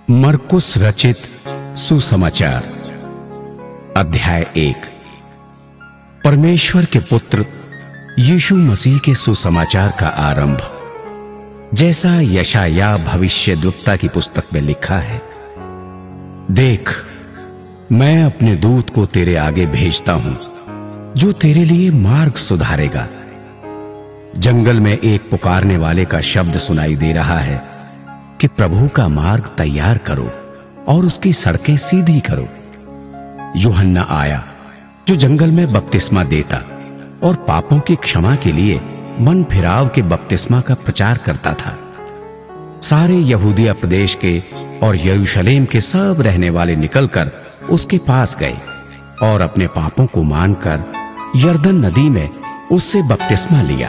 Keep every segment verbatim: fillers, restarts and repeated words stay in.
मरकुस रचित सुसमाचार अध्याय एक। परमेश्वर के पुत्र यीशु मसीह के सुसमाचार का आरंभ, जैसा यशायाह भविष्यद्वक्ता की पुस्तक में लिखा है। देख, मैं अपने दूत को तेरे आगे भेजता हूं, जो तेरे लिए मार्ग सुधारेगा। जंगल में एक पुकारने वाले का शब्द सुनाई दे रहा है कि प्रभु का मार्ग तैयार करो और उसकी सड़कें सीधी करो। यूहन्ना आया, जो जंगल में बपतिस्मा देता और पापों की क्षमा के लिए मन फिराव के बपतिस्मा का प्रचार करता था। सारे यहूदिया प्रदेश के और यरूशलेम के सब रहने वाले निकलकर उसके पास गए और अपने पापों को मानकर यरदन नदी में उससे बपतिस्मा लिया।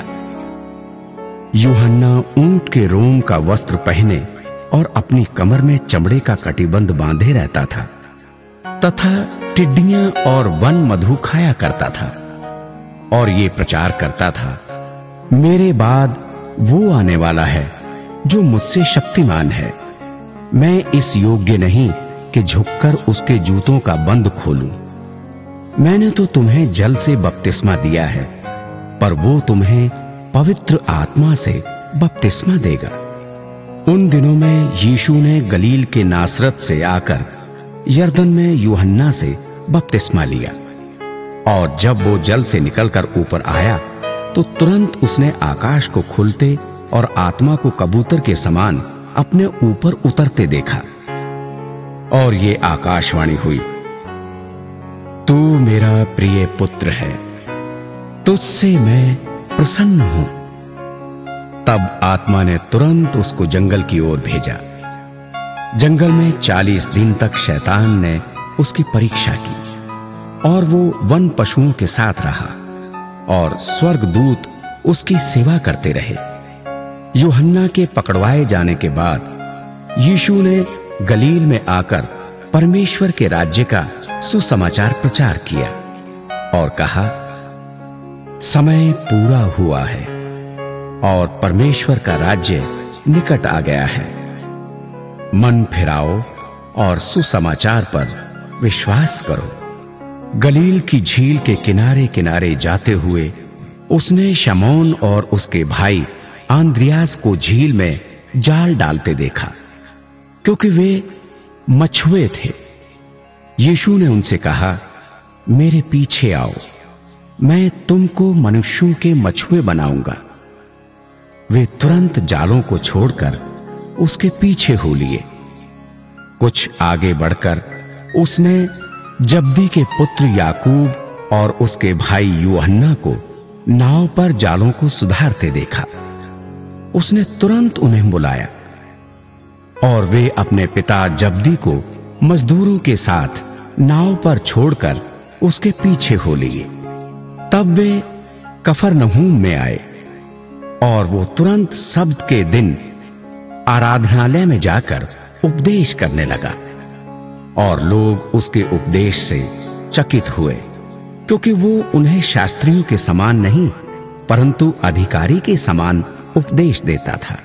यूहन्ना ऊंट के रोम का वस्त्र पहने और अपनी कमर में चमड़े का कटिबंध बांधे रहता था तथा टिड्डियां और वन मधु खाया करता था और ये प्रचार करता था, मेरे बाद वो आने वाला है जो मुझसे शक्तिमान है। मैं इस योग्य नहीं कि झुककर उसके जूतों का बंद खोलूं। मैंने तो तुम्हें जल से बपतिस्मा दिया है, पर वो तुम्हें पवित्र आत्मा से बपतिस्मा देगा। उन दिनों में यीशु ने गलील के नासरत से आकर यरदन में यूहन्ना से बपतिस्मा लिया, और जब वो जल से निकलकर ऊपर आया तो तुरंत उसने आकाश को खुलते और आत्मा को कबूतर के समान अपने ऊपर उतरते देखा। और ये आकाशवाणी हुई, तू मेरा प्रिय पुत्र है, तुझसे मैं प्रसन्न हूं। तब आत्मा ने तुरंत उसको जंगल की ओर भेजा। जंगल में चालीस दिन तक शैतान ने उसकी परीक्षा की और वो वन पशुओं के साथ रहा और स्वर्गदूत उसकी सेवा करते रहे। यूहन्ना के पकड़वाए जाने के बाद यीशु ने गलील में आकर परमेश्वर के राज्य का सुसमाचार प्रचार किया और कहा, समय पूरा हुआ है और परमेश्वर का राज्य निकट आ गया है। मन फिराओ और सुसमाचार पर विश्वास करो। गलील की झील के किनारे किनारे जाते हुए उसने शमौन और उसके भाई आंद्रियास को झील में जाल डालते देखा, क्योंकि वे मछुए थे। यीशु ने उनसे कहा, मेरे पीछे आओ, मैं तुमको मनुष्यों के मछुए बनाऊंगा। वे तुरंत जालों को छोड़कर उसके पीछे हो लिए। कुछ आगे बढ़कर उसने जब्दी के पुत्र याकूब और उसके भाई यूहन्ना को नाव पर जालों को सुधारते देखा। उसने तुरंत उन्हें बुलाया और वे अपने पिता जब्दी को मजदूरों के साथ नाव पर छोड़कर उसके पीछे हो लिए। तब वे कफरनहूम में आए और वो तुरंत सब्त के दिन आराधनालय में जाकर उपदेश करने लगा, और लोग उसके उपदेश से चकित हुए, क्योंकि वो उन्हें शास्त्रियों के समान नहीं परंतु अधिकारी के समान उपदेश देता था।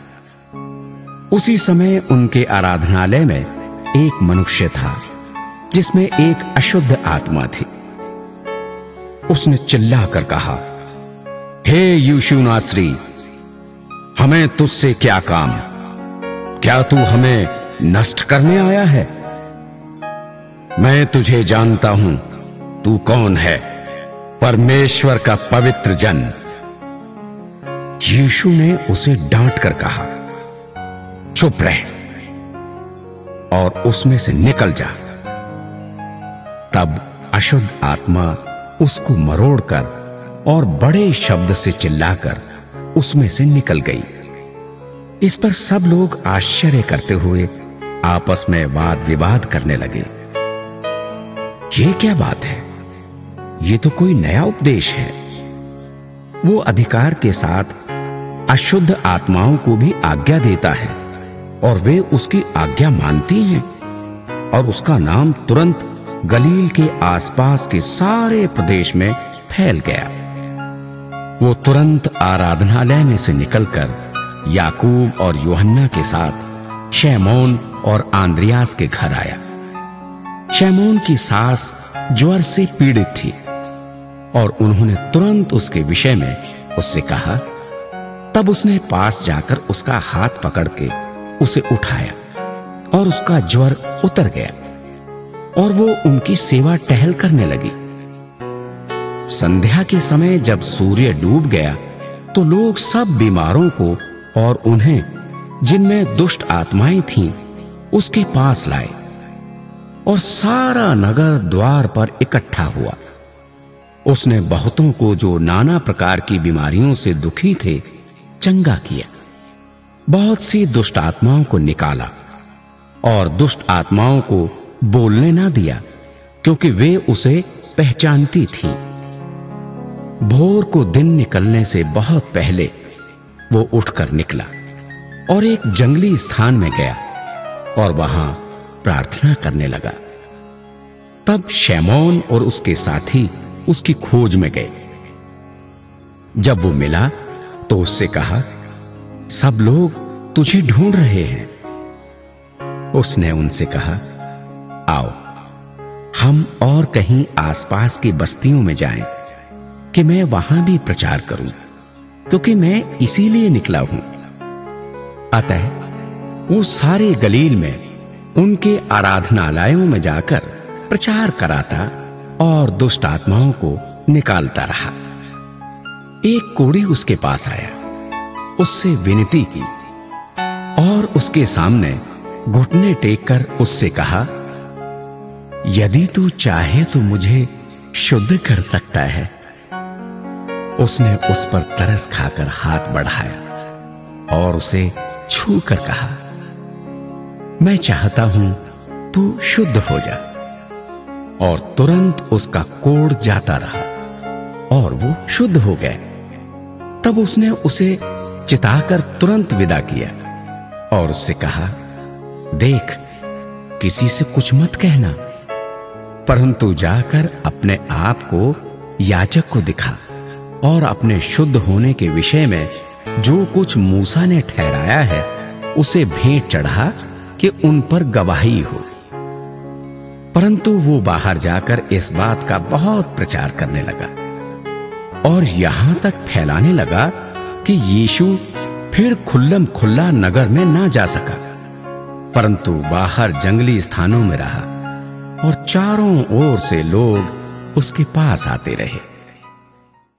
उसी समय उनके आराधनालय में एक मनुष्य था जिसमें एक अशुद्ध आत्मा थी। उसने चिल्लाकर कहा, हे यीशु नासरी, हमें तुझसे क्या काम? क्या तू हमें नष्ट करने आया है? मैं तुझे जानता हूं, तू कौन है, परमेश्वर का पवित्र जन। यीशु ने उसे डांट कर कहा, चुप रह और उसमें से निकल जा। तब अशुद्ध आत्मा उसको मरोड़कर और बड़े शब्द से चिल्लाकर उसमें से निकल गई। इस पर सब लोग आश्चर्य करते हुए आपस में वाद विवाद करने लगे। ये क्या बात है? ये तो कोई नया उपदेश है। वो अधिकार के साथ अशुद्ध आत्माओं को भी आज्ञा देता है और वे उसकी आज्ञा मानती हैं, और उसका नाम तुरंत गलील के आसपास के सारे प्रदेश में फैल गया। वो तुरंत आराधनालय में से निकलकर याकूब और यूहन्ना के साथ शमौन और आंद्रियास के घर आया। शैमोन की सास ज्वर से पीड़ित थी और उन्होंने तुरंत उसके विषय में उससे कहा। तब उसने पास जाकर उसका हाथ पकड़ के उसे उठाया और उसका ज्वर उतर गया और वो उनकी सेवा टहल करने लगी। संध्या के समय जब सूर्य डूब गया तो लोग सब बीमारों को और उन्हें जिनमें दुष्ट आत्माएं थीं उसके पास लाए और सारा नगर द्वार पर इकट्ठा हुआ। उसने बहुतों को जो नाना प्रकार की बीमारियों से दुखी थे चंगा किया, बहुत सी दुष्ट आत्माओं को निकाला और दुष्ट आत्माओं को बोलने ना दिया, क्योंकि वे उसे पहचानती थीं। भोर को दिन निकलने से बहुत पहले वो उठकर निकला और एक जंगली स्थान में गया और वहां प्रार्थना करने लगा। तब शैमोन और उसके साथी उसकी खोज में गए। जब वो मिला तो उससे कहा, सब लोग तुझे ढूंढ रहे हैं। उसने उनसे कहा, आओ हम और कहीं आसपास की बस्तियों में जाएं कि मैं वहां भी प्रचार करूं, क्योंकि मैं इसीलिए निकला हूं। अतः वो सारे गलील में उनके आराधनालयों में जाकर प्रचार कराता और दुष्ट आत्माओं को निकालता रहा। एक कोढ़ी उसके पास आया, उससे विनती की और उसके सामने घुटने टेककर उससे कहा, यदि तू चाहे तो मुझे शुद्ध कर सकता है। उसने उस पर तरस खाकर हाथ बढ़ाया और उसे छू कर कहा, मैं चाहता हूं तू शुद्ध हो जा। और तुरंत उसका कोढ़ जाता रहा और वो शुद्ध हो गए। तब उसने उसे चिताकर तुरंत विदा किया और उससे कहा, देख, किसी से कुछ मत कहना, परंतु जाकर अपने आप को याजक को दिखा और अपने शुद्ध होने के विषय में जो कुछ मूसा ने ठहराया है उसे भेंट चढ़ा कि उन पर गवाही हो। परंतु वो बाहर जाकर इस बात का बहुत प्रचार करने लगा और यहां तक फैलाने लगा कि यीशु फिर खुल्लम खुल्ला नगर में ना जा सका, परंतु बाहर जंगली स्थानों में रहा और चारों ओर से लोग उसके पास आते रहे।